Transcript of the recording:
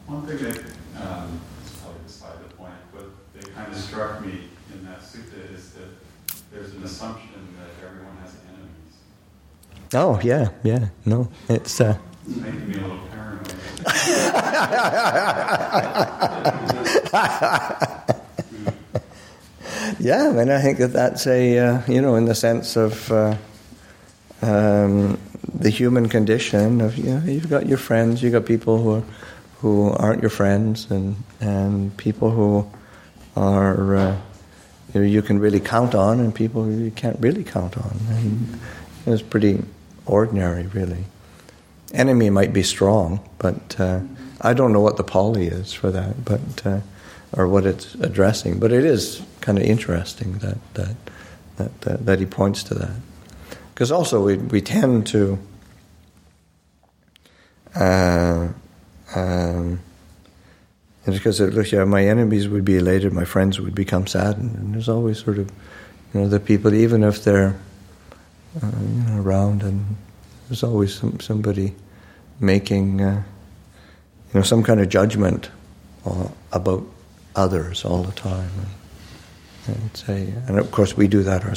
One thing that is probably beside the point, but it kind of struck me in that sutta is that there's an assumption that everyone has enemies. Oh, yeah, no, it's... It's making me a little paranoid. Yeah, I mean, I think that's in the sense of the human condition of, you've got your friends, you've got people who aren't your friends, and people who are you can really count on, and people who you can't really count on. And it's pretty ordinary, really. Enemy might be strong, but I don't know what the Pali is for that, but or what it's addressing. But it is kind of interesting that he points to that, because also we tend to because my enemies would be elated, my friends would become saddened, and there's always sort of the people, even if they're around, and there's always somebody making some kind of judgment about others all the time, and of course we do that ourselves.